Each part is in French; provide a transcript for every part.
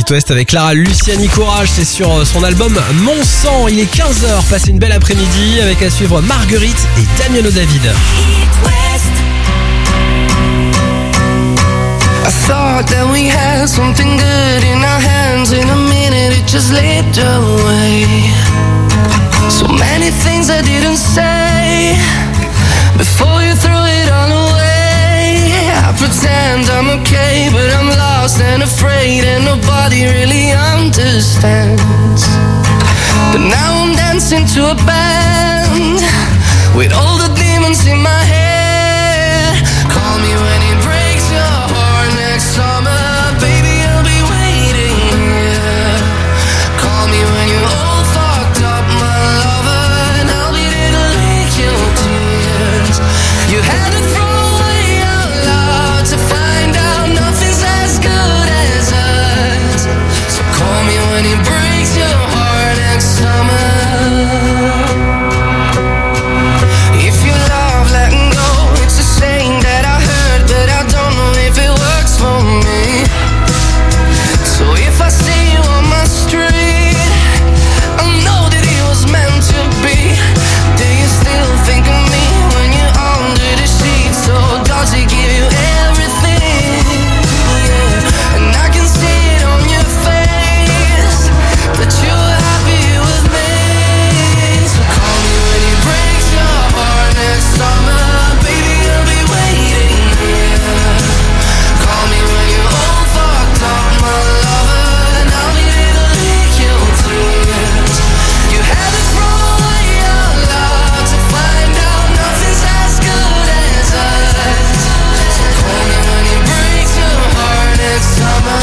It West avec Clara Luciani Courage, c'est sur son album Mon Sang. Il est 15h, passez une belle après-midi avec à suivre Marguerite et Damiano David. I thought that we had something good in our hands. In a minute it just slipped away. So many things I didn't say before you threw it all away. I pretend I'm okay, but I'm lost and afraid, and nobody really understands. But now I'm dancing to a band with all the demons in my head. Call me when it breaks your heart next summer, baby, I'll be waiting here. Call me when you're all fucked up, my lover, and I'll be there to lick your tears. You had to throw away our love to find out nothing's as good as us. So call me when it breaks your heart next summer. If you love letting go, it's a saying that I heard, but I don't know if it works for me. So if I see you on my street, I know that it was meant to be. Do you still think of me when you're under the sheets? So does it give you everything? Yeah, and I can see it on your face that you're happy with me. So call me when it breaks your heart next summer, baby, I'll be waiting here. Call me when you're all fucked up, my lover, and I'll be there to lick your tears. You had to throw away your love to find out nothing's as good as us. So call me when it breaks your heart next summer.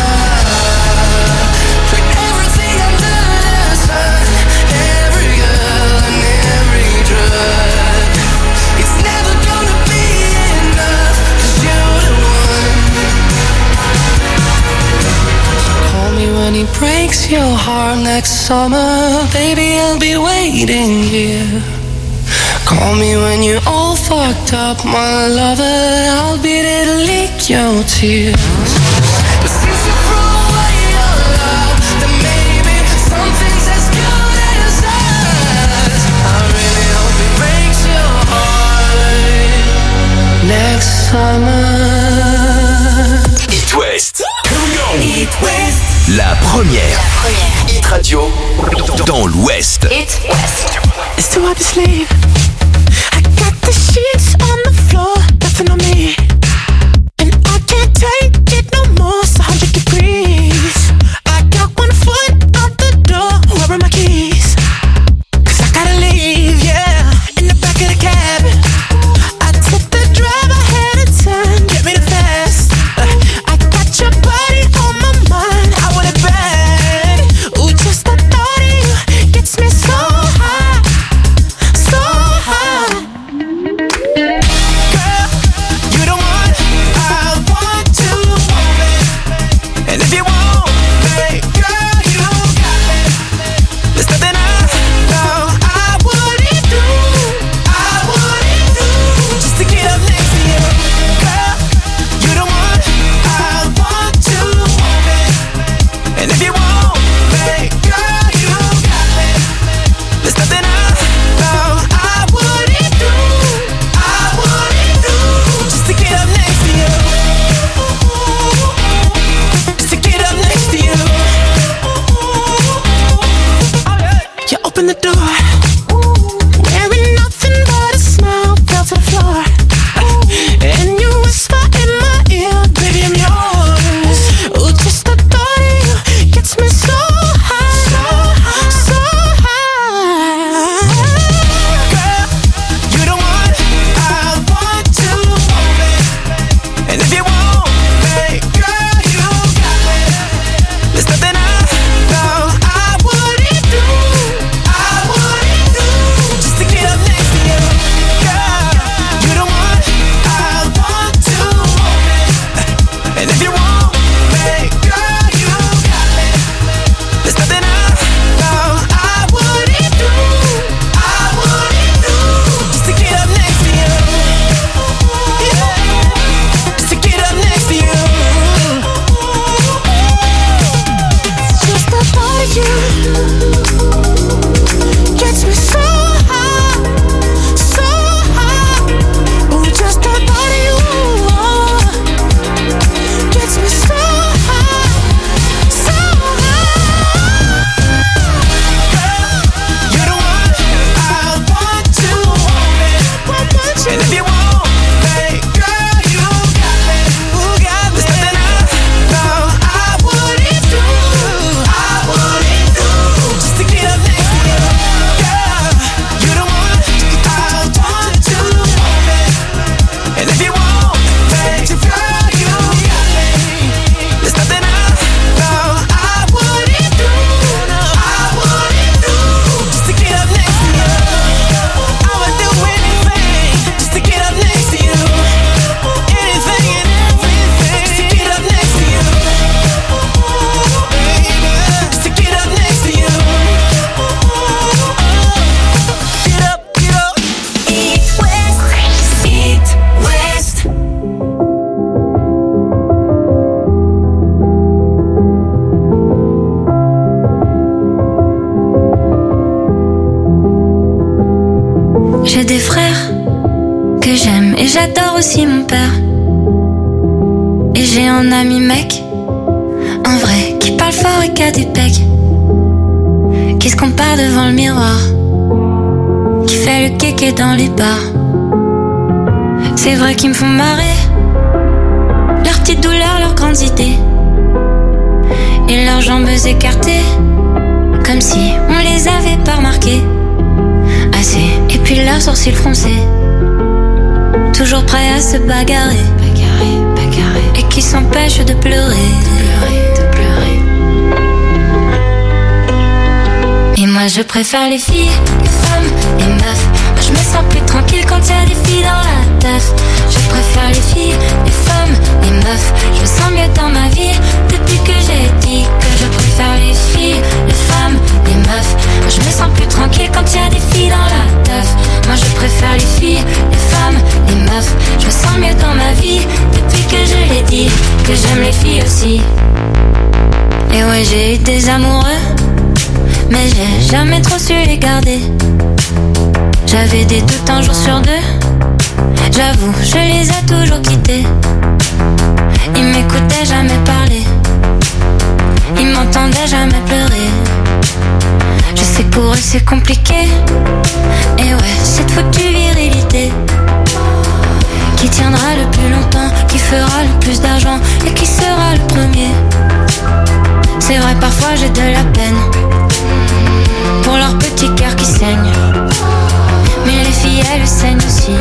Put everything under the sun, every girl and every drug. It's never gonna be enough, 'cause you're the one. So call me when it breaks your heart next summer, baby, I'll be waiting here. Call me when you're all fucked up, my lover, I'll be there to lick your tears. But since you threw away your love, then maybe something's as good as us. I really hope it breaks your heart next summer. It West. Here we go. It West. La première. Hit radio dans l'Ouest. It West. It's too hard to sleep. I got the sheets on the floor, nothing on me. And I can't take it no more, it's 100 degrees. I got 1 foot out the door, where are my keys? 'Cause I gotta leave, yeah, in the back of the cab. I took the drive ahead of time, get me the fast. I got your body on my mind, I want it bad. Ooh, just the thought of you gets me so high, so j'adore aussi mon père. Et j'ai un ami mec, un vrai, qui parle fort et qui a des pecs, qui se compare devant le miroir, qui fait le kéké dans les bars. C'est vrai qu'ils me font marrer, leurs petites douleurs, leurs grandes idées, et leurs jambes écartées, comme si on les avait pas remarquées. Assez, et puis leurs sourcils froncés, toujours prêts à se bagarrer, et qui s'empêchent de pleurer. Et moi je préfère les filles, les femmes, les meufs. Moi je me sens plus tranquille quand y a des filles dans la teuf. Je préfère les filles, les femmes, les meufs. Je me sens mieux dans ma vie depuis que j'ai dit que je préfère les filles, les femmes, les meufs. Moi je me sens plus tranquille quand y a des filles dans la teuf. Moi je préfère les filles, les femmes, les meufs. Je me sens mieux dans ma vie depuis que je l'ai dit que j'aime les filles aussi. Et ouais, j'ai eu des amoureux, mais j'ai jamais trop su les garder. J'avais des doutes un jour sur deux, j'avoue, je les ai toujours quittés. Ils m'écoutaient jamais parler, ils m'entendaient jamais pleurer. Je sais que pour eux c'est compliqué, et ouais, cette foutue virilité qui tiendra le plus longtemps, qui fera le plus d'argent et qui sera le premier. C'est vrai, parfois j'ai de la peine pour leur petit cœur qui saigne, mais les filles elles saignent aussi.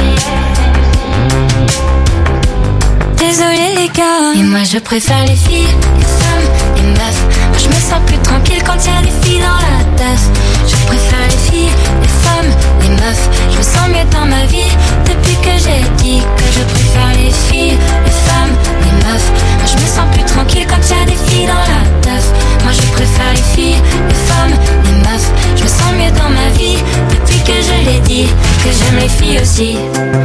Désolée les gars, et moi je préfère les filles, les femmes, les meufs. Moi je me sens plus tranquille quand y a des filles dans la teuf. Je préfère les filles, les femmes, les meufs. Je me sens mieux dans ma vie depuis que j'ai dit que je préfère les filles, les femmes, les meufs. Moi je me sens plus tranquille quand y a des filles dans la teuf. Moi je préfère les filles, les femmes, les meufs. Je me sens mieux dans ma vie depuis que je l'ai dit que j'aime les filles aussi.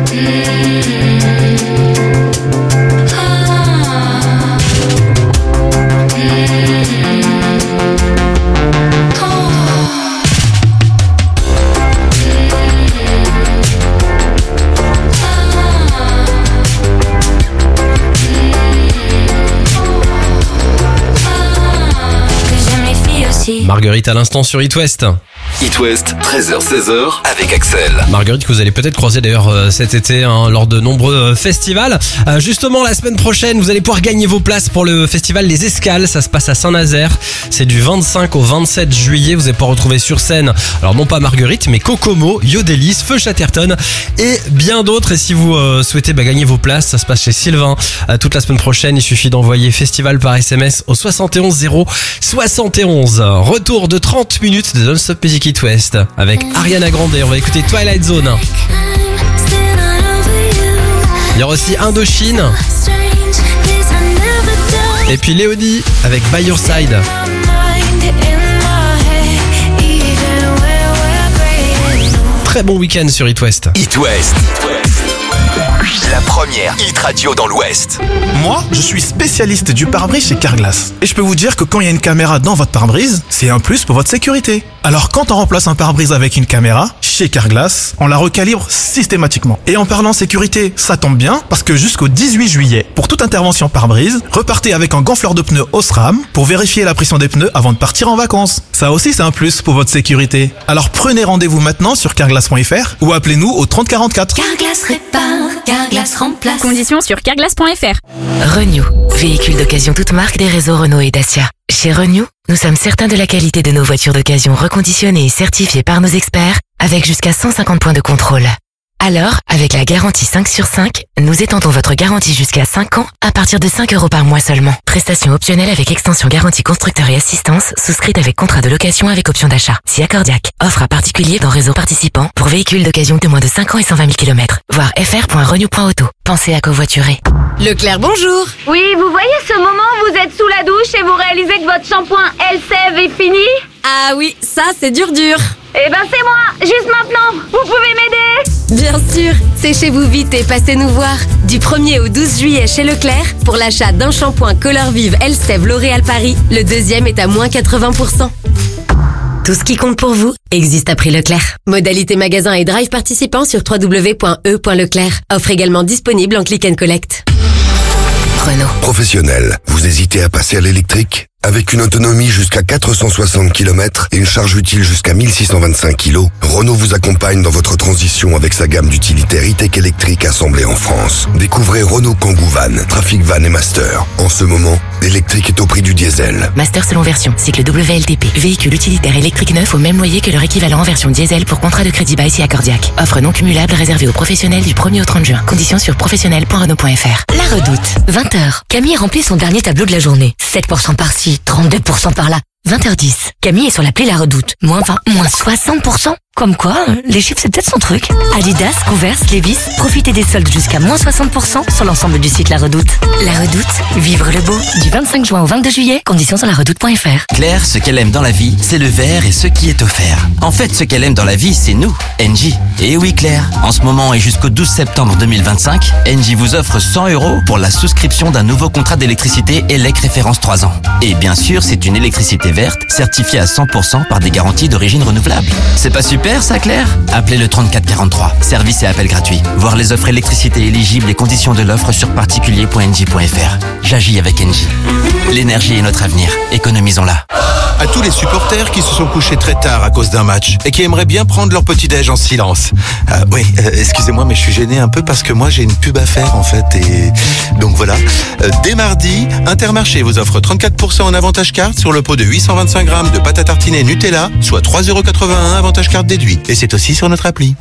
Marguerite à l'instant sur It West. It West, 13h-16h avec Axel. Marguerite que vous allez peut-être croiser d'ailleurs cet été lors de nombreux festivals. Justement la semaine prochaine vous allez pouvoir gagner vos places pour le festival Les Escales. Ça se passe à Saint-Nazaire. C'est du 25 au 27 juillet. Vous allez pouvoir retrouver sur scène, alors non pas Marguerite mais Kokomo, Yodelis, Feu Chatterton et bien d'autres. Et si vous souhaitez gagner vos places, ça se passe chez Sylvain toute la semaine prochaine. Il suffit d'envoyer festival par SMS au 71 0 71. Retour de 30 minutes de Non-Stop Music It West avec Ariana Grande. On va écouter Twilight Zone. Il y aura aussi Indochine. Et puis Léonie avec By Your Side. Très bon week-end sur It West. It West. La première hit radio dans l'Ouest. Moi, je suis spécialiste du pare-brise chez Carglass. Et je peux vous dire que quand il y a une caméra dans votre pare-brise, c'est un plus pour votre sécurité. Alors quand on remplace un pare-brise avec une caméra, chez Carglass, on la recalibre systématiquement. Et en parlant sécurité, ça tombe bien, parce que jusqu'au 18 juillet, pour toute intervention pare-brise, repartez avec un gonfleur de pneus Osram pour vérifier la pression des pneus avant de partir en vacances. Ça aussi, c'est un plus pour votre sécurité. Alors prenez rendez-vous maintenant sur carglass.fr ou appelez-nous au 3044. Carglass répare, Carglass remplace. Conditions sur carglass.fr. Renew, véhicule d'occasion toute marque des réseaux Renault et Dacia. Chez Renew, nous sommes certains de la qualité de nos voitures d'occasion reconditionnées et certifiées par nos experts, avec jusqu'à 150 points de contrôle. Alors, avec la garantie 5 sur 5, nous étendons votre garantie jusqu'à 5 ans à partir de 5 € par mois seulement. Prestation optionnelle avec extension garantie constructeur et assistance, souscrite avec contrat de location avec option d'achat. Si accordiaque. Offre à particulier dans réseau participant pour véhicules d'occasion de moins de 5 ans et 120 000 km. Voir fr.renew.auto. Pensez à covoiturer. Leclerc, bonjour. Oui, vous voyez ce moment où vous êtes sous la douche et vous réalisez que votre shampoing Elseve est fini? Ah oui, ça c'est dur. Eh ben c'est moi, juste maintenant. Vous pouvez m'aider? Bien sûr, séchez-vous vite et passez nous voir. Du 1er au 12 juillet chez Leclerc, pour l'achat d'un shampoing Color Vive Elseve L'Oréal Paris, le deuxième est à moins 80%. Tout ce qui compte pour vous existe à prix Leclerc. Modalité magasin et drive participants sur www.e.leclerc. Offre également disponible en click and collect. Renault. Professionnel, vous hésitez à passer à l'électrique ? Avec une autonomie jusqu'à 460 km et une charge utile jusqu'à 1625 kg, Renault vous accompagne dans votre transition avec sa gamme d'utilitaires e-tech électriques assemblés en France. Découvrez Renault Kangoo Van, Trafic Van et Master. En ce moment, l'électrique est au prix du diesel. Master selon version, cycle WLTP. Véhicule utilitaire électrique neuf au même loyer que leur équivalent en version diesel pour contrat de crédit by si Accordiac. Offre non cumulable réservée aux professionnels du 1er au 30 juin. Conditions sur professionnel.renault.fr. La Redoute, 20h. Camille remplit son dernier tableau de la journée. 7% par-ci, 32% par-là. 20h10. Camille est sur l'appli La Redoute. Moins 20, moins 60%. Comme quoi, les chiffres c'est peut-être son truc. Adidas, Converse, Levi's, profitez des soldes jusqu'à moins 60% sur l'ensemble du site La Redoute. La Redoute, vivre le beau. Du 25 juin au 22 juillet, conditions sur laredoute.fr. Claire, ce qu'elle aime dans la vie, c'est le verre et ce qui est offert. En fait, ce qu'elle aime dans la vie, c'est nous, Engie. Et oui Claire, en ce moment et jusqu'au 12 septembre 2025, Engie vous offre 100 € pour la souscription d'un nouveau contrat d'électricité ELEC référence 3 ans. Et bien sûr, c'est une électricité verte, certifiée à 100% par des garanties d'origine renouvelable. C'est pas super ça Claire? Appelez le 3443. Service et appel gratuit. Voir les offres électricité éligibles et conditions de l'offre sur particulier.engie.fr. J'agis avec Engie. L'énergie est notre avenir. Économisons-la. À tous les supporters qui se sont couchés très tard à cause d'un match et qui aimeraient bien prendre leur petit-déj en silence. Excusez-moi, mais je suis gêné un peu parce que moi j'ai une pub à faire en fait. Et donc voilà. Dès mardi, Intermarché vous offre 34% en avantage carte sur le pot de 825 grammes de pâte à tartiner Nutella, soit 3,81 € avantage carte déduit. Et c'est aussi sur notre appli.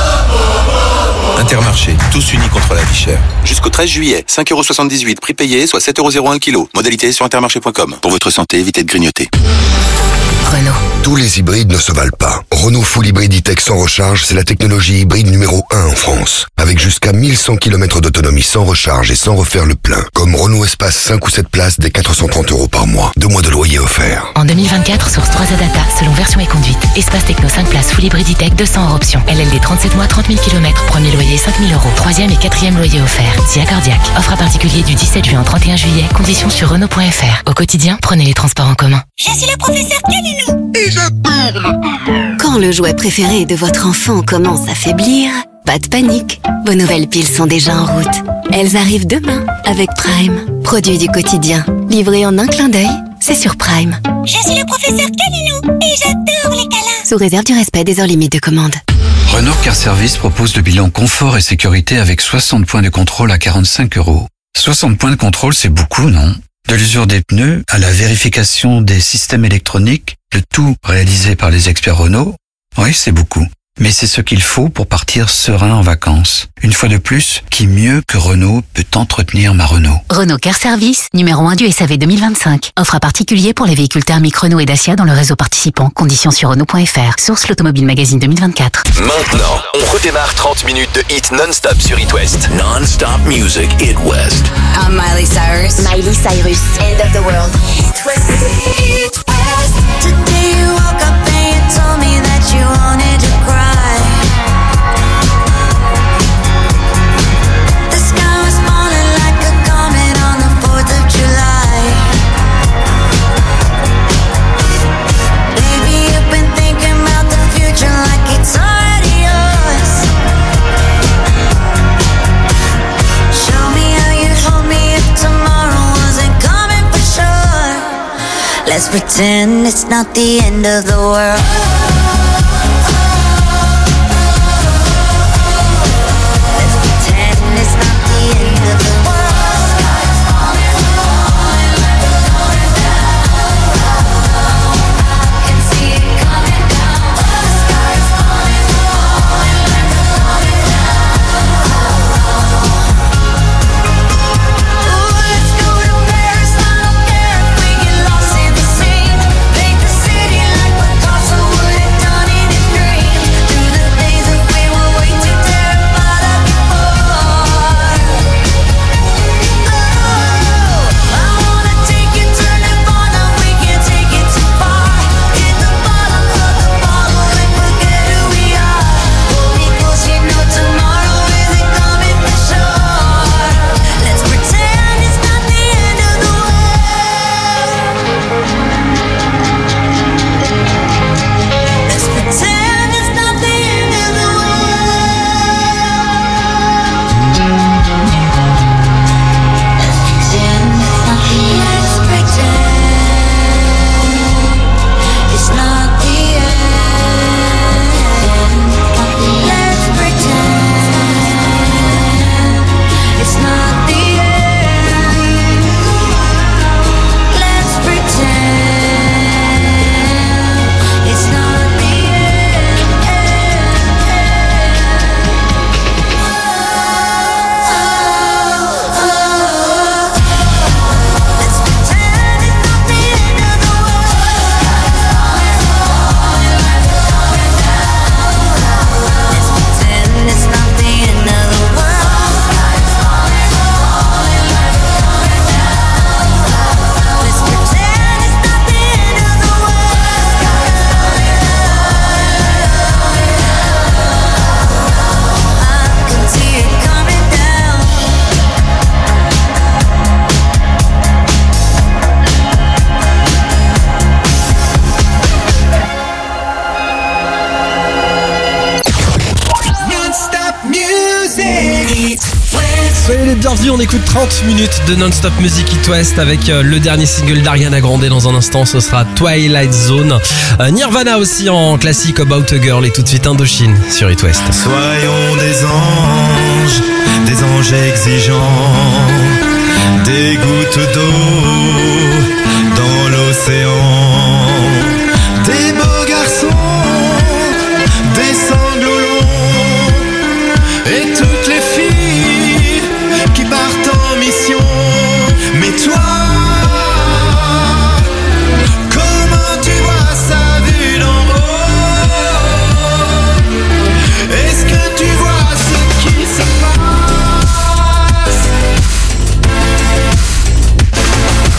Intermarché, tous unis contre la vie chère. Jusqu'au 13 juillet, 5,78 € prix payé, soit 7,01 € kg. Modalité sur intermarché.com. Pour votre santé, évitez de grignoter. Renault. Tous les hybrides ne se valent pas. Renault Full Hybrid e-tech sans recharge, c'est la technologie hybride numéro 1 en France. Avec jusqu'à 1100 km d'autonomie sans recharge et sans refaire le plein. Comme Renault Espace 5 ou 7 places dès 430 € par mois. 2 mois de loyer offert. En 2024, source 3A Data, selon version et conduite. Espace Techno 5 places Full Hybrid e-tech 200 € option. LLD 37 mois, 30 000 km. Premier loyer 5 000 €. Troisième et quatrième loyer offert. Si Accordiac. Offre à particulier du 17 juin au 31 juillet. Conditions sur Renault.fr. Au quotidien, prenez les transports en commun. Je suis le professeur Calinou. Et j'adore. Quand le jouet préféré de votre enfant commence à faiblir, pas de panique. Vos nouvelles piles sont déjà en route. Elles arrivent demain avec Prime. Produit du quotidien. Livré en un clin d'œil, c'est sur Prime. Je suis le professeur Calinou et j'adore les câlins. Sous réserve du respect des heures limites de commande. Renault Car Service propose le bilan confort et sécurité avec 60 points de contrôle à 45 €. 60 points de contrôle, c'est beaucoup, non? De l'usure des pneus à la vérification des systèmes électroniques, le tout réalisé par les experts Renault. Oui, c'est beaucoup. Mais c'est ce qu'il faut pour partir serein en vacances. Une fois de plus, qui mieux que Renault peut entretenir ma Renault? Renault Car Service, numéro 1 du SAV 2025. Offre à particulier pour les véhicules thermiques Renault et Dacia dans le réseau participant. Conditions sur Renault.fr. Source l'Automobile Magazine 2024. Maintenant, on redémarre 30 minutes de hit non-stop sur It West. Non-stop music, It West. I'm Miley Cyrus. Miley Cyrus. End of the world. It West. It West. Today you woke up and you told me that you wanted to cry. The sky was falling like a comet on the 4th of July. Baby, you've been thinking about the future like it's already yours. Show me how you'd hold me if tomorrow wasn't coming for sure. Let's pretend it's not the end of the world. Would on écoute 30 minutes de non-stop music It West avec le dernier single d'Ariana Grande. Dans un instant, ce sera Twilight Zone. Nirvana aussi en classique About a Girl, et tout de suite Indochine sur It West. Soyons des anges exigeants, des gouttes d'eau dans l'océan, des beaux garçons, des sanglots longs, et toutes les filles qui partent en mission. Mais toi, comment tu vois ça vu d'en haut? Est-ce que tu vois ce qui se passe?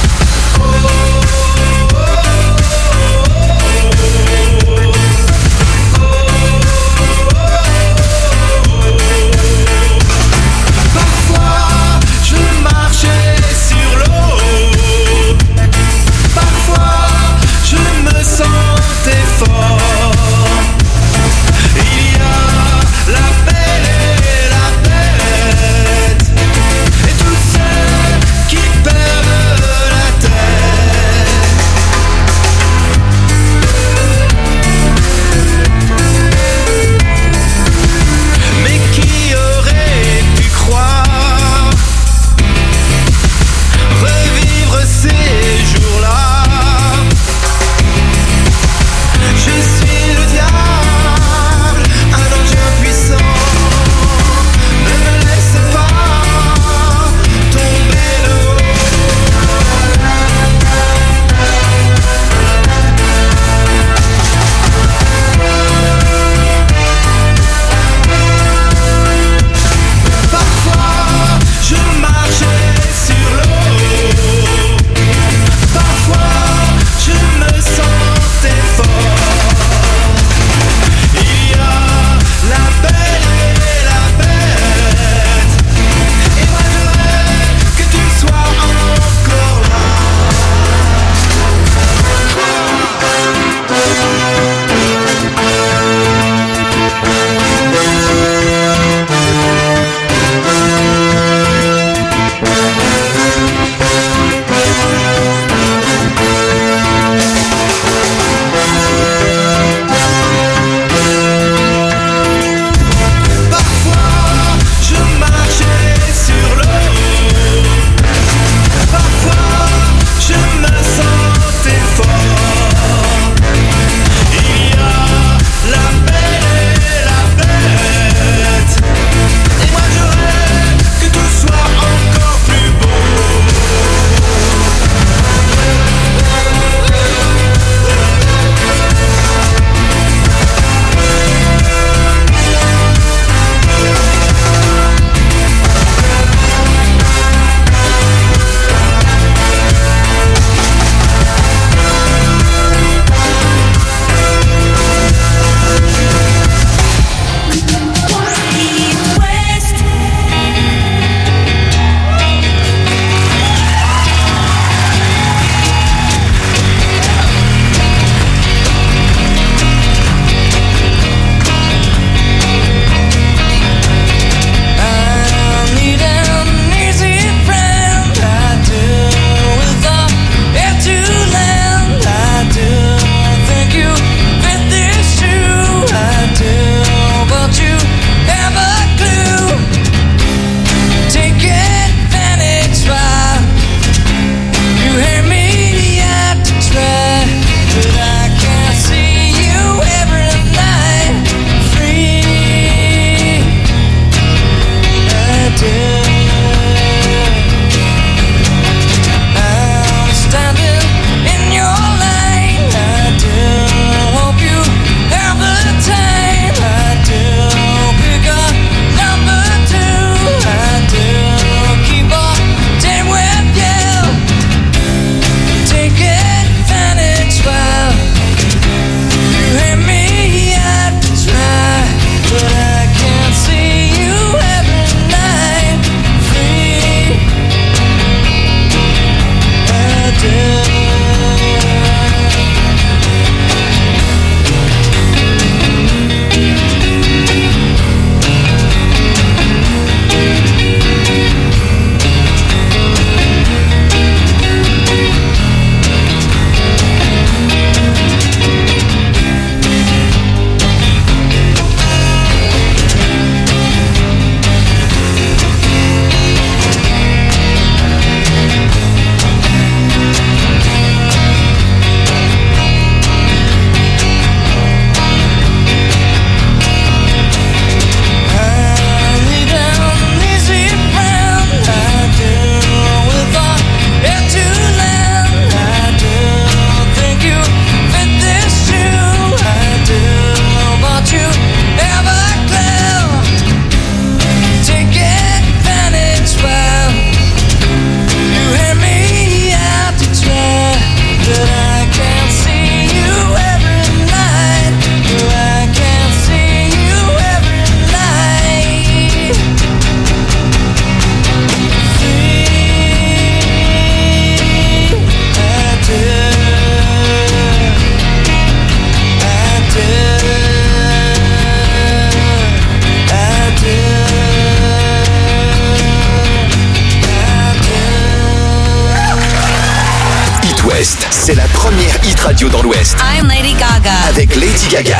West, c'est la première hit radio dans l'Ouest. I'm Lady Gaga. Avec Lady Gaga.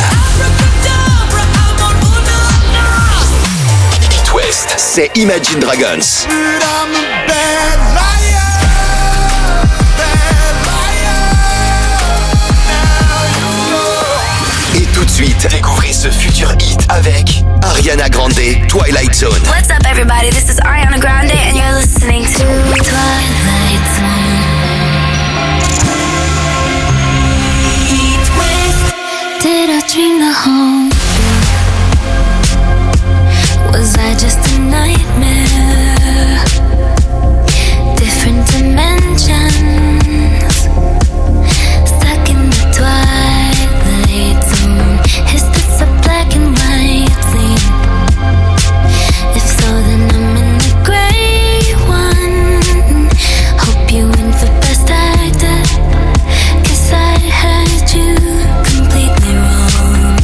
Hit West, c'est Imagine Dragons. Et tout de suite, découvrez ce futur hit avec Ariana Grande, Twilight Zone. What's up everybody, this is Ariana Grande and you're listening to Twilight Zone. Did I dream the whole thing? Was I just a nightmare? Different dimensions, stuck in the twilight zone. Is this a black and white scene? If so, then I'm in the gray one. Hope you win for best actor, 'cause I had you completely wrong.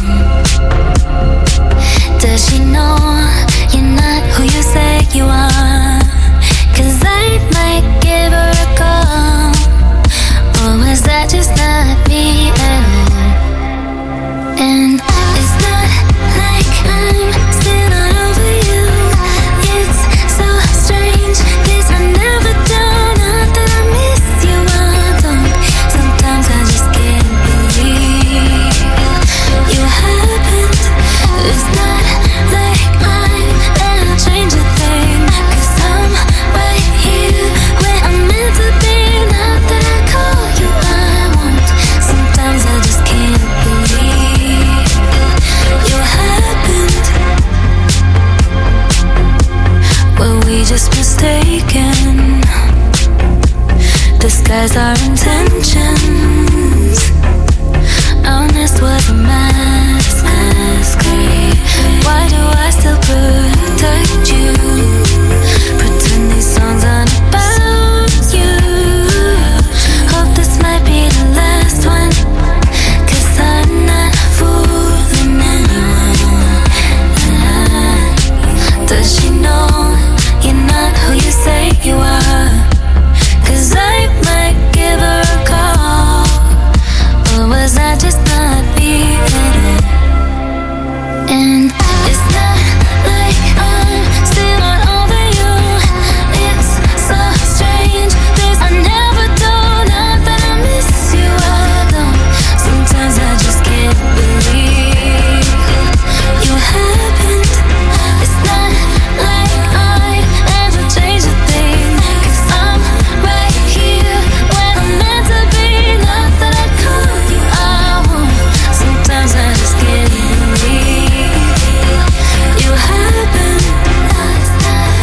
Does she know you're not who you say you are? 'Cause I might give her a call. Or was that just not me at all? And it's not like I'm still not over you. It's so strange, 'cause I never do. Not that I miss you, I don't. Sometimes I just can't believe you happened. It's not like I'm gonna change a thing, 'cause I'm right here where I'm meant to be. Not that I call you, I won't. Sometimes I just can't believe you happened. Were we just mistaken? Disguise our intentions. Honest was a masquerade. Why do I still protect you? Pretend these songs aren't about you. Hope this might be the last one, 'cause I'm not fooling anyone. Does she know you're not who you say you are? 'Cause I might give her a call. Or was I just not me at all? And it's not like I'm still not over you. It's so strange, 'cause I never do. Not that I miss you, I don't. Sometimes I just can't believe you happened. It's not like I ever change a thing, 'cause I'm right here where I'm meant to be. Not that I call you, I won't. Sometimes I just can't believe you happened. It's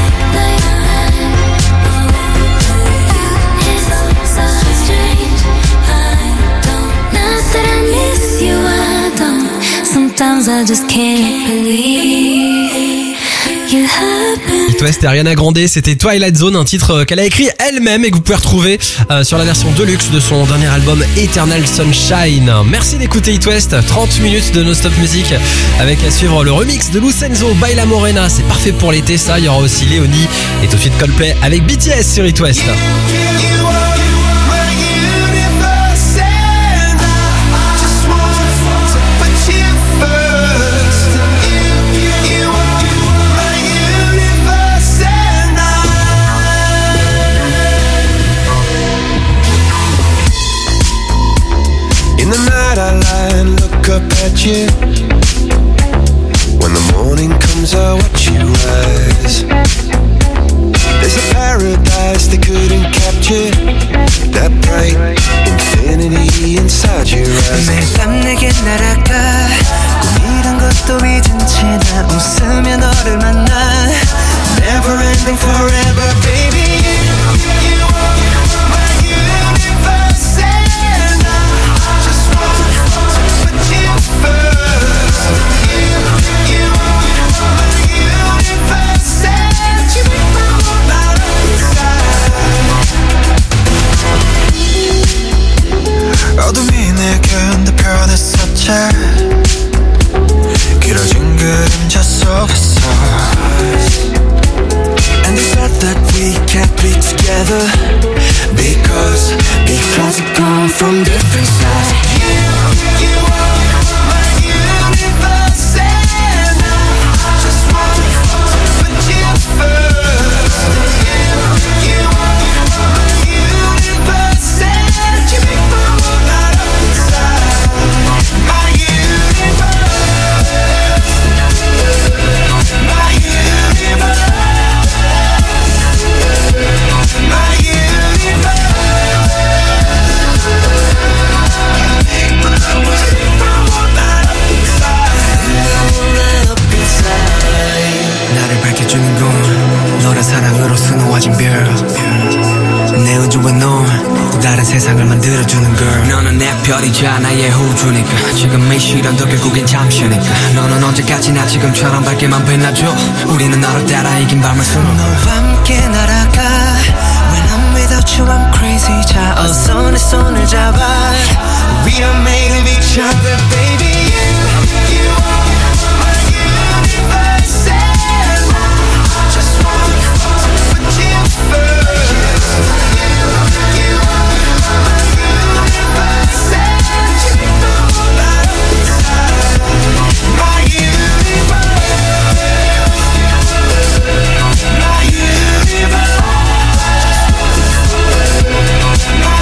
so strange, I don't. Not that I miss you, I don't. Sometimes I just can't believe you happened. Hit West et Ariana Grande, c'était Twilight Zone, un titre qu'elle a écrit elle-même et que vous pouvez retrouver sur la version deluxe de son dernier album Eternal Sunshine. Merci d'écouter Hit West, 30 minutes de non-stop musique avec à suivre le remix de Lucenzo, Baila Morena, c'est parfait pour l'été ça. Il y aura aussi Léonie et tout de suite Coldplay avec BTS sur Hit West. In the night I lie and look up at you. When the morning comes I watch you rise. There's a paradise they couldn't capture. That bright infinity inside your eyes. 매일 밤 내게 날아가 꿈이란 것도 잊은 채 나 웃으며 너를 만나. Never ending forever baby. You are my universe and I just want to put you first. You are my universe and you make my whole life inside. 어둠이 내게 내 변했었지. 길어진 그림자 속에서. And they said that we can't be together because before stars are gone from different sides. You are my universe, and I just wanna put you first. You are my universe, and you make my world light up inside. My universe, my universe, my universe. 나를 밝혀주는 건 너란 사랑으로 수놓아진 별. 내 우주에 넌 또 다른 세상을 만들어주는 girl. 너는 내 별이자 나의 호주니까 지금 이 시련도 결국엔 잠시니까. 너는 언제까지나 지금처럼 밝게만 빛나줘. 우리는 너를 따라 이긴 밤을 수놓아. 너와 함께 날아가. When I'm without you I'm crazy. 자 어서 내 손을 잡아. We are made of each other baby. You are my universe, and I just wanna put you first. You are my universe, and you make the whole light up inside. My universe, my universe, my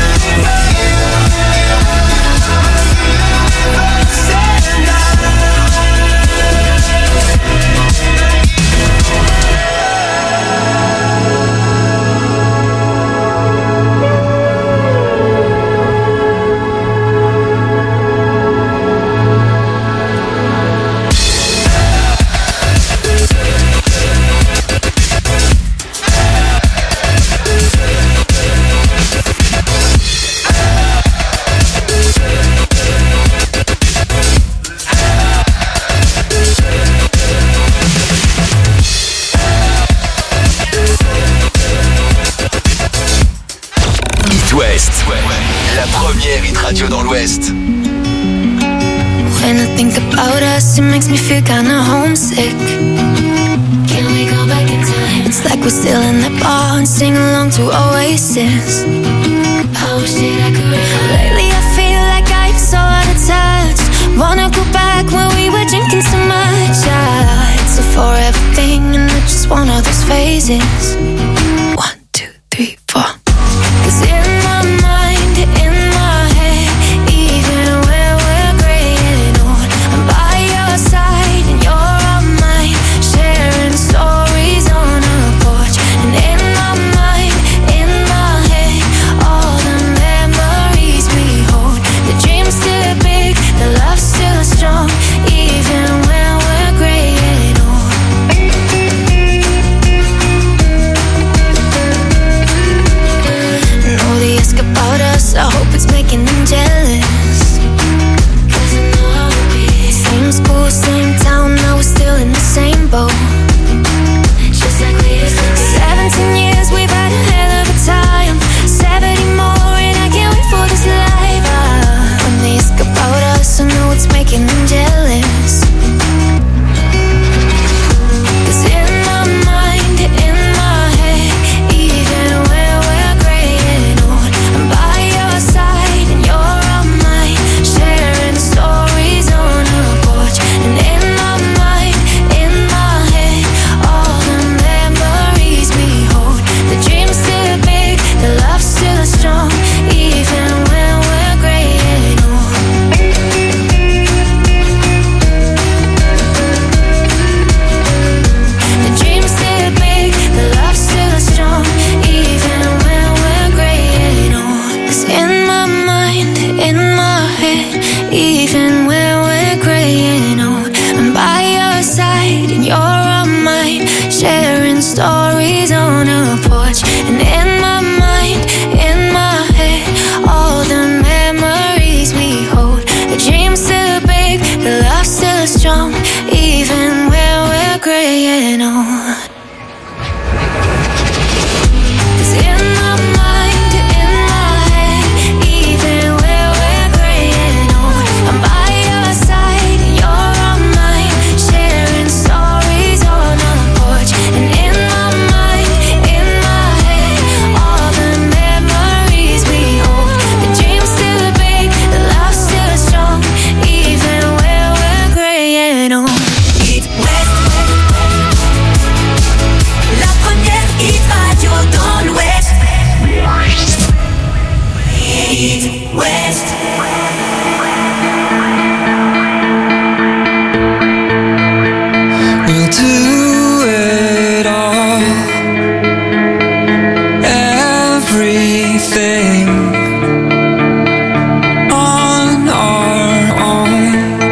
La première hit radio dans l'Ouest. When I think about us, it makes me feel kinda homesick. Can we go back in time? It's like we're still in that bar and sing along to Oasis. I wish that I could. Lately I feel like I'm so out of touch. Wanna go back when we were drinking so much. It's a forever thing and it's just one of those phases. 1, 2, 3, 4. 'Cause in my mind, in my head, even when we're gray and old, I'm by your side and you're on mine, sharing stories on a porch. And in my mind, in my head, all the memories we hold. The dream's still big, the love's still strong, even when we're gray and old. anything on our own.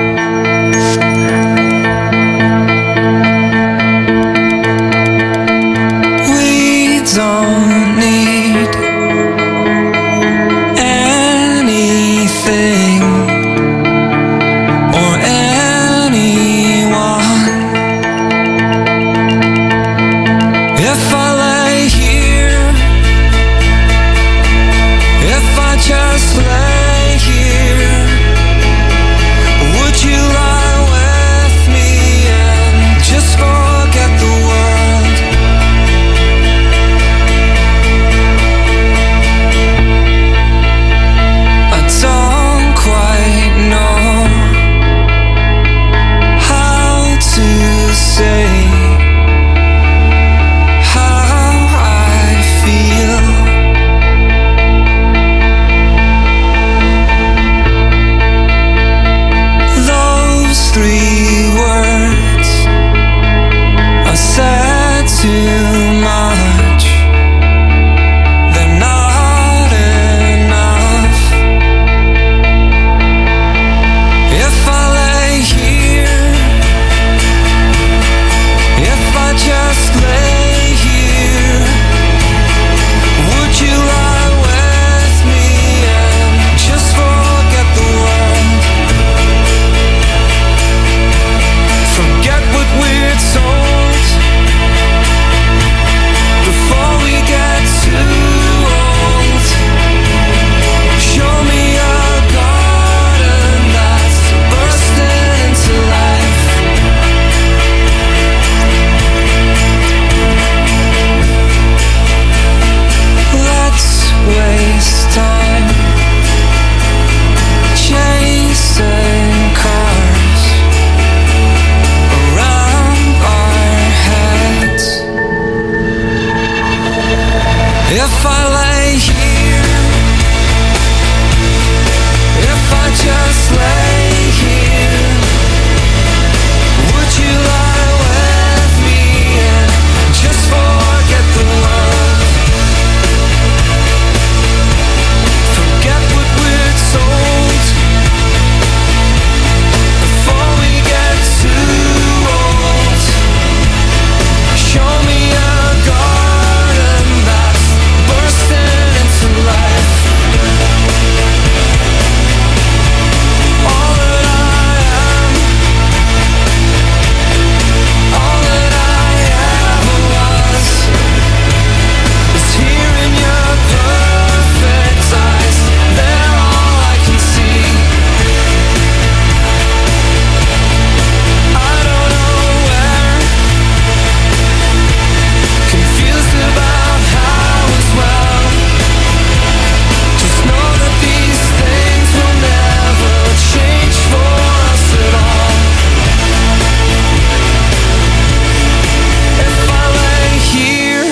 We don't need anything or anyone. If I lay here, if I just lay here, would you lie with me and just forget the world? I don't quite know how to say how I feel. Those 3 words are said too much. They're not enough. If I lay here, if I just lay here, would you lie with me and just forget the world? Forget what we're told before we get too old. Show me a garden that's bursting into life. Let's waste time chasing cars around our heads. If I lay here, if I just lay here, would you lie with me and just forget the world? Forget what we're told before we get too old. Show me a garden that's bursting into life. All that I am, all that I ever was, is here in your perfect eyes. They're all I can see. I don't know where, confused about how as well. Just know that these things will never change for us at all. If I lay here,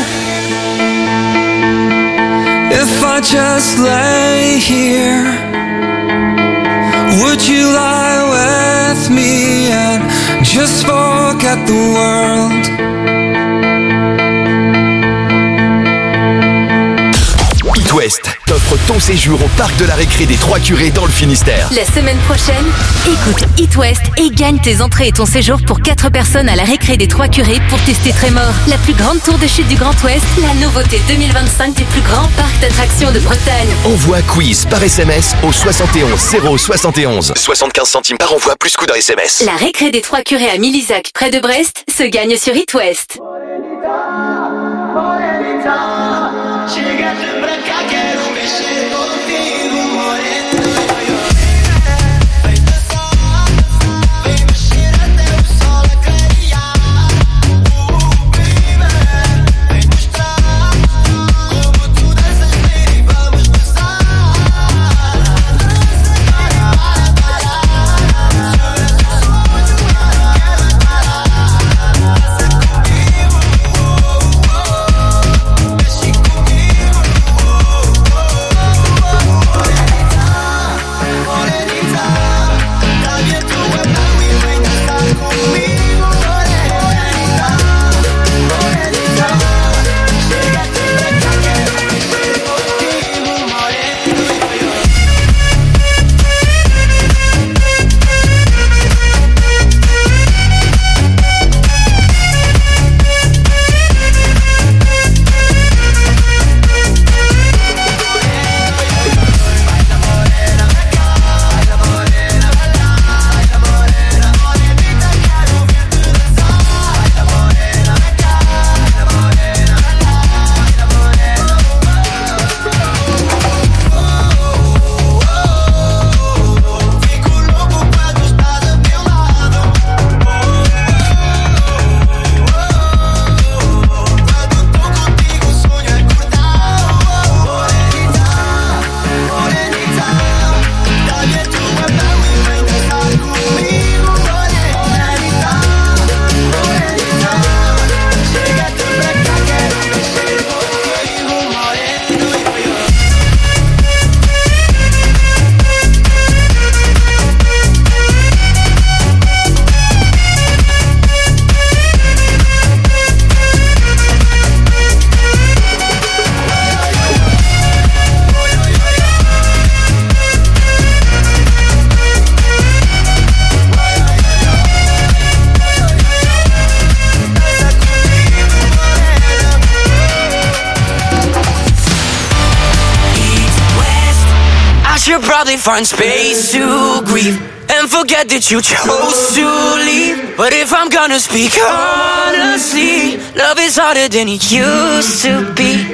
if I just lay here, would you lie with me and just forget the world? It West t'offre ton séjour au parc de la récré des Trois Curés dans le Finistère. La semaine prochaine, écoute It West et gagne tes entrées et ton séjour pour 4 personnes à la récré des Trois Curés pour tester Trémor, la plus grande tour de chute du Grand Ouest, la nouveauté 2025 du plus grand parc d'attractions de Bretagne. Envoie quiz par SMS au 71 071. 75 centimes par envoi plus coût d'un SMS. La récré des Trois Curés à Milizac, près de Brest, se gagne sur It West. Chegaste pra cá, quero mexer contigo, morena. Vem dançar, vem mexer até o sol clarear. Baby, vem mostrar como tu danças bem e vamos dançar. Mexe comigo. should probably find space to grieve and forget that you chose to leave. But if I'm gonna speak honestly, love is harder than it used to be.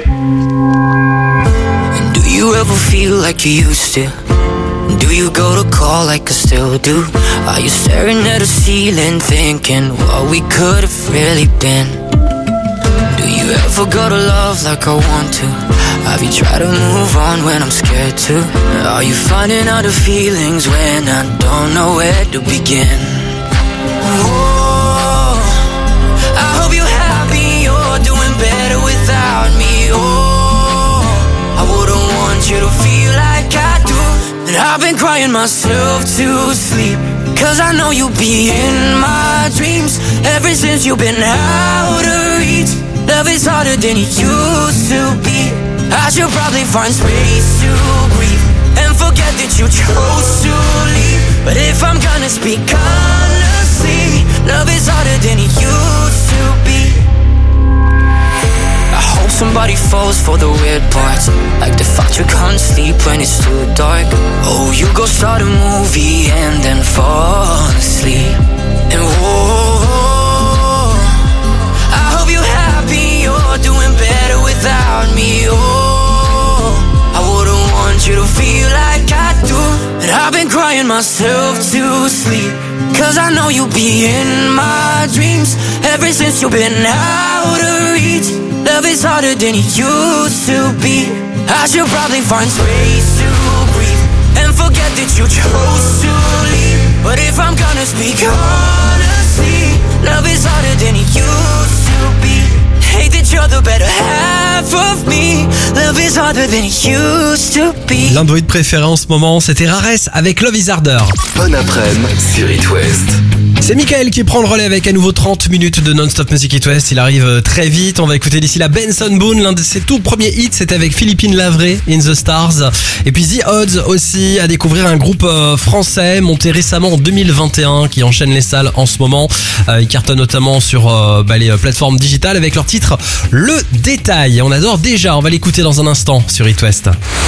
And do you ever feel like you used to? Do you go to call like I still do? Are you staring at the ceiling thinking what we could have really been? Do you ever go to love like I want to? Have you tried to move on when I'm scared to? Are you finding out the feelings when I don't know where to begin? Oh, I hope you're happy, you're doing better without me. Oh, I wouldn't want you to feel like I do. And I've been crying myself to sleep, cause I know you'll be in my dreams ever since you've been out of reach. Love is harder than it used to be. I should probably find space to breathe and forget that you chose to leave. But if I'm gonna speak honestly, love is harder than it used to be. I hope somebody falls for the weird parts, like the fact you can't sleep when it's too dark. Oh, you go start a movie and then fall asleep. And whoa, I hope you're happy, you're doing better without me. Oh, I wouldn't want you to feel like I do. And I've been crying myself to sleep, cause I know you'll be in my dreams ever since you've been out of reach. Love is harder than it used to be. I should probably find space to breathe and forget that you chose to leave. But if I'm gonna speak honestly, love is harder than it used to be. Hate that you're the better half of me. Love is harder than it used to be. L'Android préféré en ce moment, c'était Rares avec Love is Harder. Bon après-midi sur It West. C'est Mickaël qui prend le relais avec à nouveau 30 minutes de non-stop Music It West. Il arrive très vite. On va écouter d'ici là Benson Boone. L'un de ses tout premiers hits, c'était avec Philippine Lavré, In the Stars. Et puis The Odds aussi, à découvrir un groupe français monté récemment en 2021 qui enchaîne les salles en ce moment. Ils cartonnent notamment sur les plateformes digitales avec leur titre Le Détail. On adore déjà. On va l'écouter dans un instant sur It West.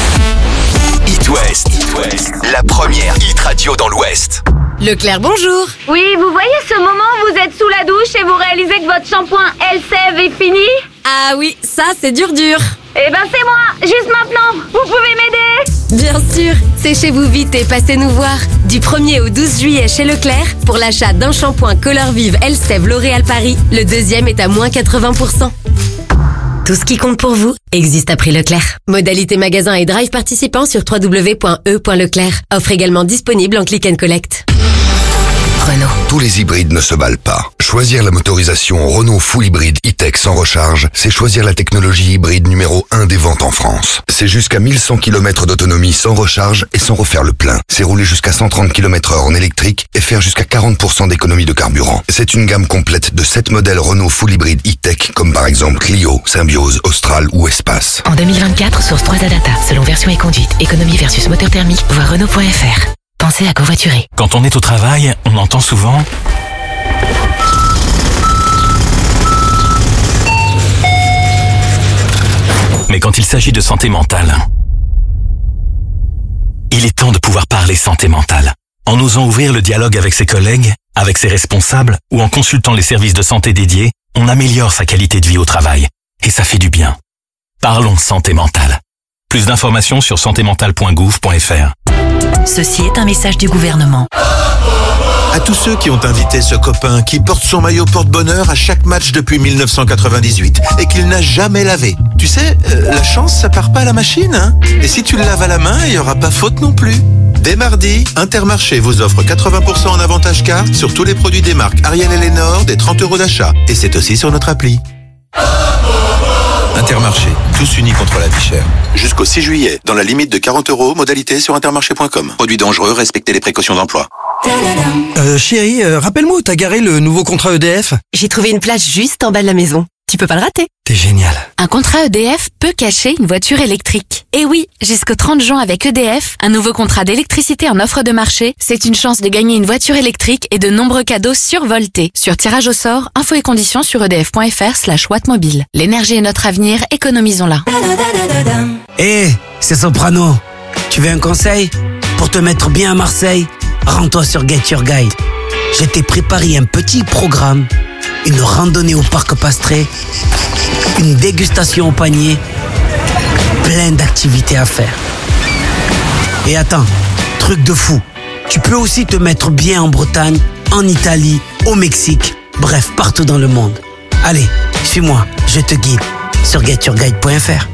It West, la première hit radio dans l'Ouest. Leclerc, bonjour. Oui, vous voyez ce moment où vous êtes sous la douche et vous réalisez que votre shampoing Elseve est fini? Ah oui, ça c'est dur. Eh ben c'est moi, juste maintenant. Vous pouvez m'aider? Bien sûr, séchez-vous vite et passez nous voir. Du 1er au 12 juillet chez Leclerc, pour l'achat d'un shampoing Color Vive Elseve L'Oréal Paris, le deuxième est à moins 80%. Tout ce qui compte pour vous existe à prix Leclerc. Modalité magasin et drive participant sur www.e.leclerc. Offre également disponible en click and collect. Renault. Tous les hybrides ne se valent pas. Choisir la motorisation Renault Full Hybride E-Tech sans recharge, c'est choisir la technologie hybride numéro 1 des ventes en France. C'est jusqu'à 1100 km d'autonomie sans recharge et sans refaire le plein. C'est rouler jusqu'à 130 km/h en électrique et faire jusqu'à 40% d'économie de carburant. C'est une gamme complète de 7 modèles Renault Full Hybride E-Tech, comme par exemple Clio, Symbiose, Austral ou Espace. En 2024, source 3 Data, selon version et conduite, économie versus moteur thermique, voir Renault.fr. Pensez à covoiturer. Quand on est au travail, on entend souvent... Mais quand il s'agit de santé mentale, il est temps de pouvoir parler santé mentale. En osant ouvrir le dialogue avec ses collègues, avec ses responsables ou en consultant les services de santé dédiés, on améliore sa qualité de vie au travail. Et ça fait du bien. Parlons santé mentale. Plus d'informations sur santémentale.gouv.fr. Ceci est un message du gouvernement. À tous ceux qui ont invité ce copain qui porte son maillot porte-bonheur à chaque match depuis 1998 et qu'il n'a jamais lavé. Tu sais, la chance, ça part pas à la machine, hein. Et si tu le laves à la main, il y aura pas faute non plus. Dès mardi, Intermarché vous offre 80% en avantage carte sur tous les produits des marques Ariel et Lénore, des 30 € d'achat. Et c'est aussi sur notre appli. Intermarché, tous unis contre la vie chère. Jusqu'au 6 juillet, dans la limite de 40 €, modalité sur intermarché.com. Produits dangereux, respectez les précautions d'emploi. Chérie, rappelle-moi où t'as garé le nouveau contrat EDF. J'ai trouvé une place juste en bas de la maison. Tu peux pas le rater. T'es génial. Un contrat EDF peut cacher une voiture électrique. Et oui, jusqu'au 30 juin avec EDF, un nouveau contrat d'électricité en offre de marché, c'est une chance de gagner une voiture électrique et de nombreux cadeaux survoltés. Sur tirage au sort, infos et conditions sur edf.fr/wattmobile. L'énergie est notre avenir, économisons-la. C'est Soprano. Tu veux un conseil? Pour te mettre bien à Marseille, rends-toi sur Get Your Guide. Je t'ai préparé un petit programme, une randonnée au parc Pastré, une dégustation au panier, plein d'activités à faire. Et attends, truc de fou, tu peux aussi te mettre bien en Bretagne, en Italie, au Mexique, bref, partout dans le monde. Allez, suis-moi, je te guide sur getyourguide.fr.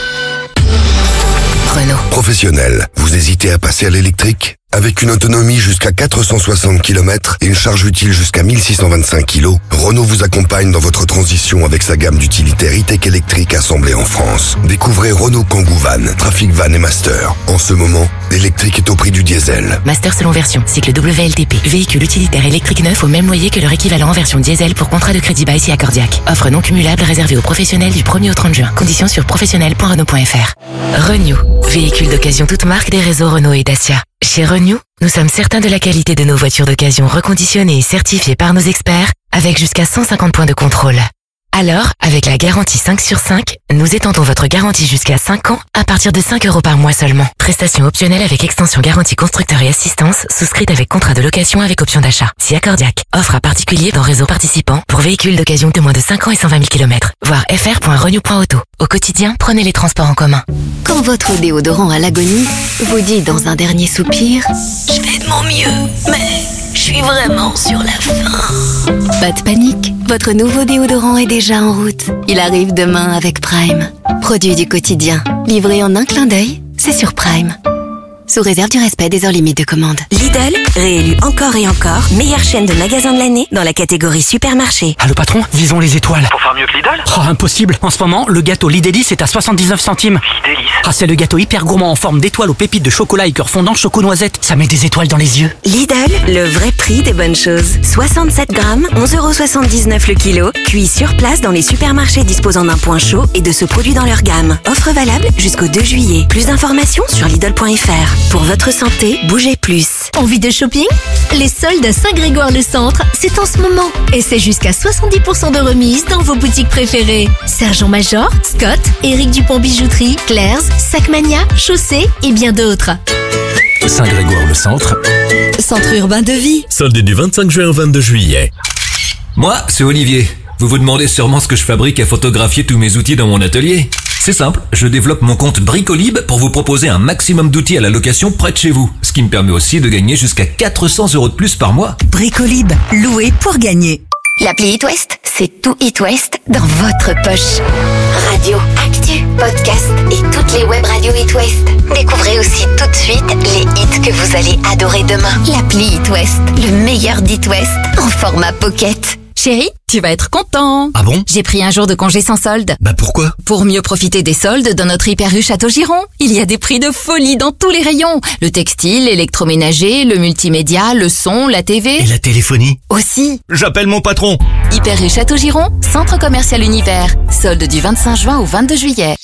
Renault. Professionnel, vous hésitez à passer à l'électrique? Avec une autonomie jusqu'à 460 km et une charge utile jusqu'à 1625 kg, Renault vous accompagne dans votre transition avec sa gamme d'utilitaires e-tech électriques assemblés en France. Découvrez Renault Kangoo Van, Trafic Van et Master. En ce moment, l'électrique est au prix du diesel. Master selon version, cycle WLTP. Véhicule utilitaire électrique neuf au même loyer que leur équivalent en version diesel pour contrat de crédit bail si accordiaque. Offre non cumulable réservée aux professionnels du 1er au 30 juin. Conditions sur professionnel.renault.fr. Renew. Véhicule d'occasion toute marque des réseaux Renault et Dacia. Chez Renew, nous sommes certains de la qualité de nos voitures d'occasion reconditionnées et certifiées par nos experts avec jusqu'à 150 points de contrôle. Alors, avec la garantie 5 sur 5, nous étendons votre garantie jusqu'à 5 ans à partir de 5 € par mois seulement. Prestation optionnelle avec extension garantie constructeur et assistance, souscrite avec contrat de location avec option d'achat. Si accordiaque. Offre à particulier dans réseau participant pour véhicules d'occasion de moins de 5 ans et 120 000 km. Voir fr.renew.auto. Au quotidien, prenez les transports en commun. Quand votre déodorant à l'agonie vous dit dans un dernier soupir « Je fais de mon mieux, mais je suis vraiment sur la fin ». Pas de panique, votre nouveau déodorant est déjà en route. Il arrive demain avec Prime. Produit du quotidien, livré en un clin d'œil, c'est sur Prime. Sous réserve du respect des heures limites de commande. Lidl, réélu encore et encore, meilleure chaîne de magasins de l'année dans la catégorie supermarché. Allô patron, visons les étoiles. Pour faire mieux que Lidl? Oh, impossible. En ce moment, le gâteau Lidélis est à 79 centimes. Lidélis? Ah, c'est le gâteau hyper gourmand en forme d'étoile aux pépites de chocolat et cœur fondant choco-noisette. Ça met des étoiles dans les yeux. Lidl, le vrai prix des bonnes choses. 67 grammes, 11,79 € le kilo. Cuit sur place dans les supermarchés disposant d'un point chaud et de ce produit dans leur gamme. Offre valable jusqu'au 2 juillet. Plus d'informations sur Lidl.fr. Pour votre santé, bougez plus. Envie de shopping? Les soldes à Saint-Grégoire-le-Centre, c'est en ce moment. Et c'est jusqu'à 70% de remise dans vos boutiques préférées. Sergent-Major, Scott, Éric Dupont-Bijouterie, Claire's, Sacmania, Chaussée et bien d'autres. Saint-Grégoire-le-Centre. Centre urbain de vie. Solde du 25 juin au 22 juillet. Moi, c'est Olivier. Vous vous demandez sûrement ce que je fabrique à photographier tous mes outils dans mon atelier. C'est simple, je développe mon compte Bricolib pour vous proposer un maximum d'outils à la location près de chez vous. Ce qui me permet aussi de gagner jusqu'à 400 € de plus par mois. Bricolib, loué pour gagner. L'appli It West, c'est tout It West dans votre poche. Radio, actu, podcast et toutes les web radios It West. Découvrez aussi tout de suite les hits que vous allez adorer demain. L'appli It West, le meilleur d'It West en format pocket. Chérie, tu vas être content. Ah bon? J'ai pris un jour de congé sans solde. Bah pourquoi? Pour mieux profiter des soldes dans notre hyper rue Château-Giron. Il y a des prix de folie dans tous les rayons. Le textile, l'électroménager, le multimédia, le son, la TV. Et la téléphonie? Aussi. J'appelle mon patron. Hyper rue Château-Giron, centre commercial Univers. Solde du 25 juin au 22 juillet.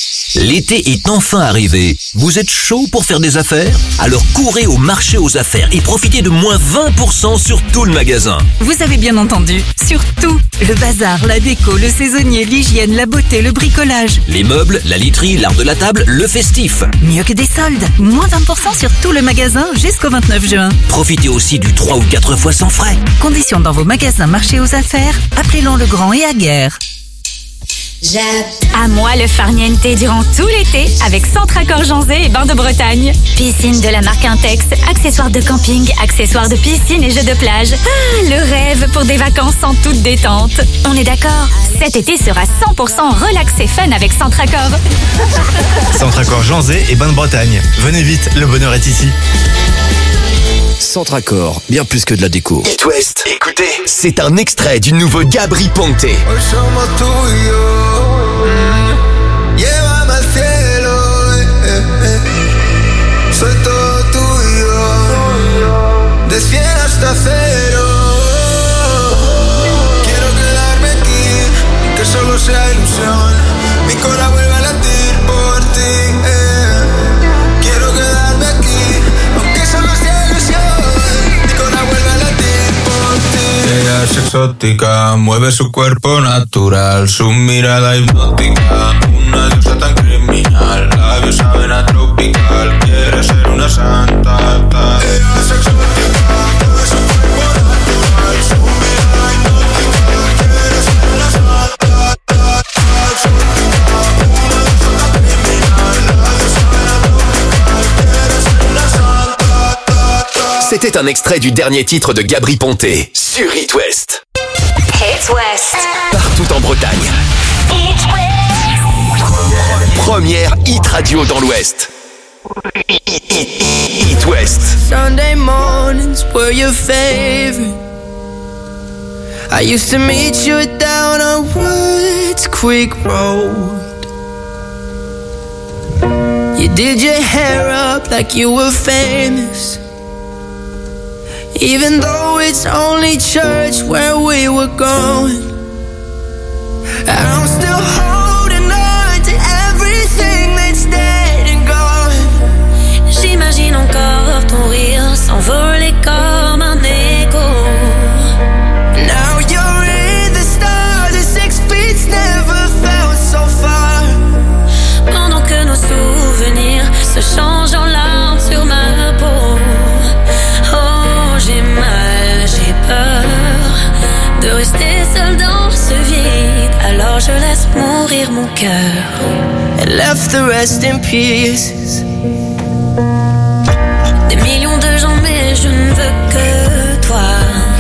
L'été est enfin arrivé. Vous êtes chaud pour faire des affaires? Alors courez au marché aux affaires et profitez de moins 20% sur tout le magasin. Vous avez bien entendu, sur tout. Le bazar, la déco, le saisonnier, l'hygiène, la beauté, le bricolage. Les meubles, la literie, l'art de la table, le festif. Mieux que des soldes. Moins 20% sur tout le magasin jusqu'au 29 juin. Profitez aussi du 3 ou 4 fois sans frais. Conditions dans vos magasins marché aux affaires. Appelez-le Legrand et Aguerre. À moi le farniente durant tout l'été avec Centracor Janzé et Bains de Bretagne. Piscine de la marque Intex, accessoires de camping, accessoires de piscine et jeux de plage. Ah, le rêve pour des vacances en toute détente. On est d'accord? Cet été sera 100% relax et fun avec Centracor. Centracor Janzé et Bains de Bretagne. Venez vite, le bonheur est ici. Centracor, bien plus que de la déco. It West, écoutez, c'est un extrait du nouveau Gabri Ponte. Llévame al cielo, soy todo tuyo, de 100 hasta 0. Quiero quedarme aquí, que solo sea ilusión, mi corazón vuelve a latir por ti. Quiero quedarme aquí, aunque solo sea ilusión, mi corazón vuelve a latir por ti. Ella es exótica, mueve su cuerpo natural, su mirada hipnótica. Una diosa tan criminal, labios saben a tropical. Quiere C'était un extrait du dernier titre de Gabri Ponté sur It West. Hit West. Partout en Bretagne. Première hit radio dans l'Ouest. It West. Sunday mornings were your favorite. I used to meet you down on Woods Creek Road. You did your hair up like you were famous, even though it's only church where we were going. I'm still holding on to everything that's dead and gone. J'imagine encore ton rire s'envoler comme un écho. Now you're in the stars, the 6 feet never felt so far. Pendant que nos souvenirs se changent en larmes sur ma peau. Oh, j'ai mal, j'ai peur de rester seule dans ce vide. Alors je laisse mourir mon cœur. And left the rest in pieces. Des millions de gens, mais je ne veux que toi.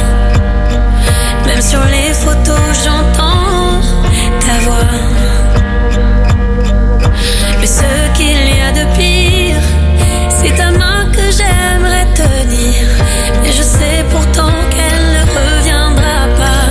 Même sur les photos, j'entends ta voix. Mais ce qu'il y a de pire, c'est ta main que j'aimerais tenir. Mais je sais pourtant qu'elle ne reviendra pas.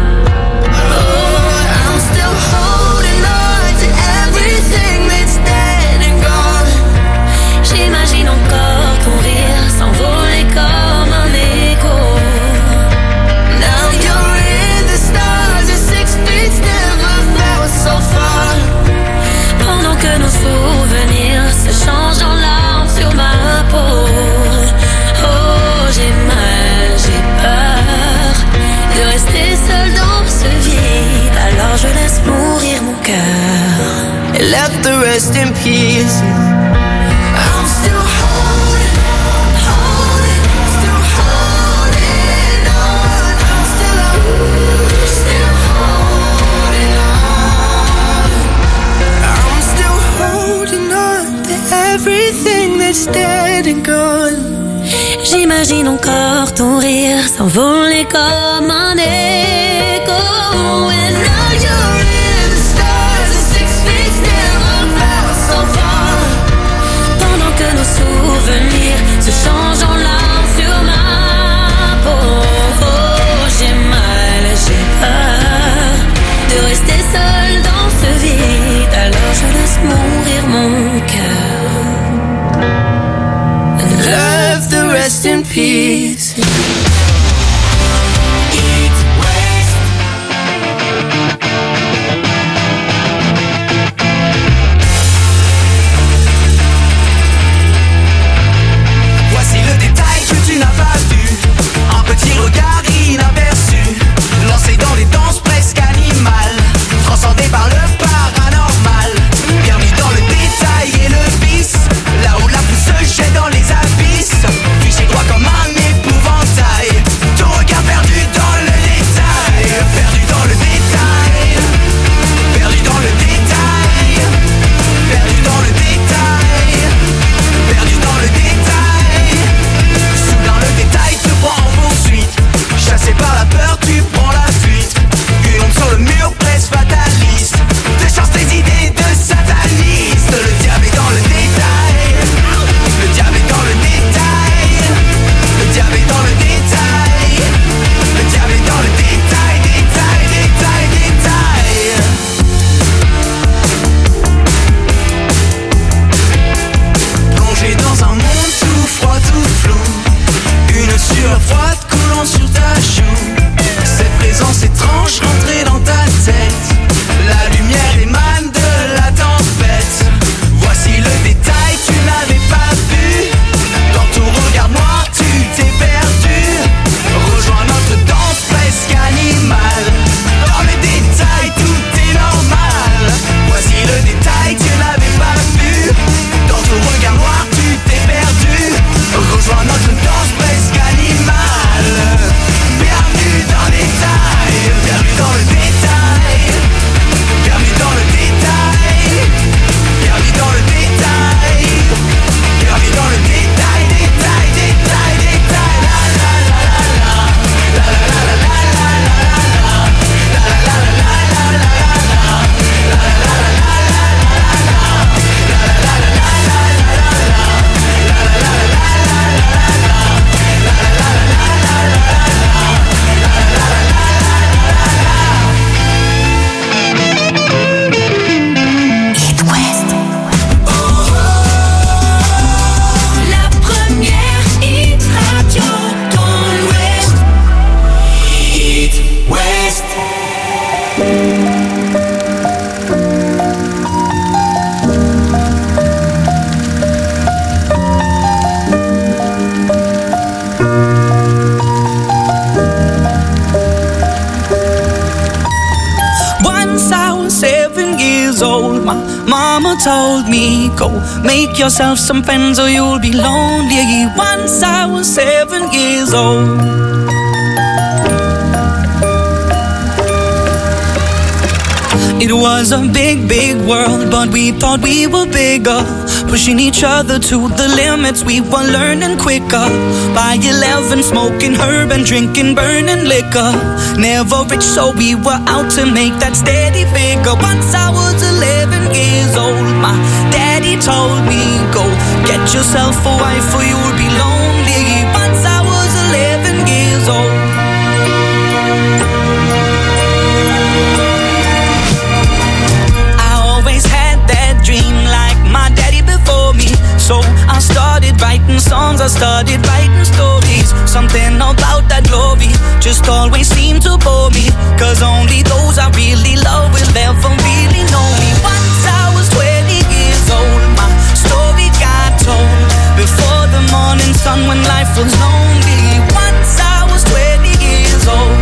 Oh, I'm still holding on to everything that's dead and gone. J'imagine encore ton rire s'envoler comme un écho. Now you're in the stars, the 6 feet never felt so far. Pendant que nos souvenirs se changent en larmes sur ma peau. Oh, j'ai mal, j'ai peur de rester seule dans ce vide. Alors je laisse mourir mon cœur. And left the rest in pieces. I'm still holding on, still holding on. I'm still holding on. I'm still holding on to everything that's dead and gone. J'imagine encore ton rire s'envoler comme un écho. And now you're in the stars, the 6 feet never felt so far. Pendant que nos souvenirs se changent en larmes sur ma peau. Oh, j'ai mal, j'ai peur de rester seule dans ce vide. Alors je laisse mourir mon cœur. And left the rest in peace. Voici le détail que tu n'as pas vu. Un petit regard inaperçu, lancé dans des danses presque animales, transcendé par le paranormal, permis dans le détail et le vice, là où la foule se jette dans les abysses, fiché droit comme un épouvantail. My mama told me, go make yourself some friends or you'll be lonely. Once I was 7 years old. It was a big, big world, but we thought we were bigger. Pushing each other to the limits, we were learning quicker. By 11, smoking herb and drinking burning liquor. Never rich, so we were out to make that steady figure. Once I was 11 years old, my daddy told me, go get yourself a wife or you'll be lonely. Once I was 11 years old. So I started writing songs, I started writing stories. Something about that glory just always seemed to bore me. Cause only those I really love will ever really know me. Once I was 20 years old, my story got told. Before the morning sun when life was lonely. Once I was 20 years old.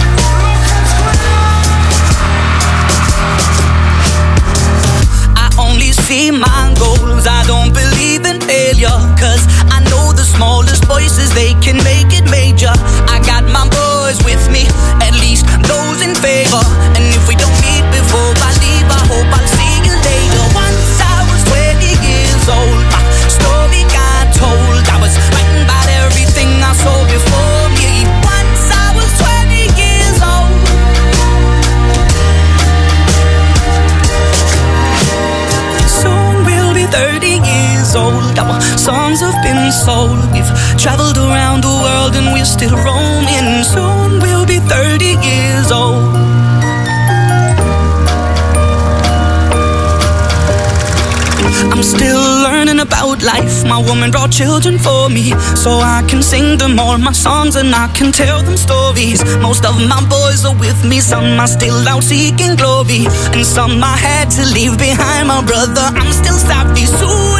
I only see my goals, I don't believe in failure. Cause I know the smallest voices, they can make it major. I got my boys with me, at least those in favor. And if we don't meet before I leave, I hope I'll see you later. Once I was 20 years old, my story got told. I was writing about everything I saw before me. Once I was 20 years old. Soon we'll be 30 years old. Our songs have been sold. We've traveled around the world and we're still roaming. Soon we'll be 30 years old. I'm still learning about life. My woman brought children for me, so I can sing them all my songs and I can tell them stories. Most of my boys are with me, some are still out seeking glory, and some I had to leave behind. My brother, I'm still sorry. Soon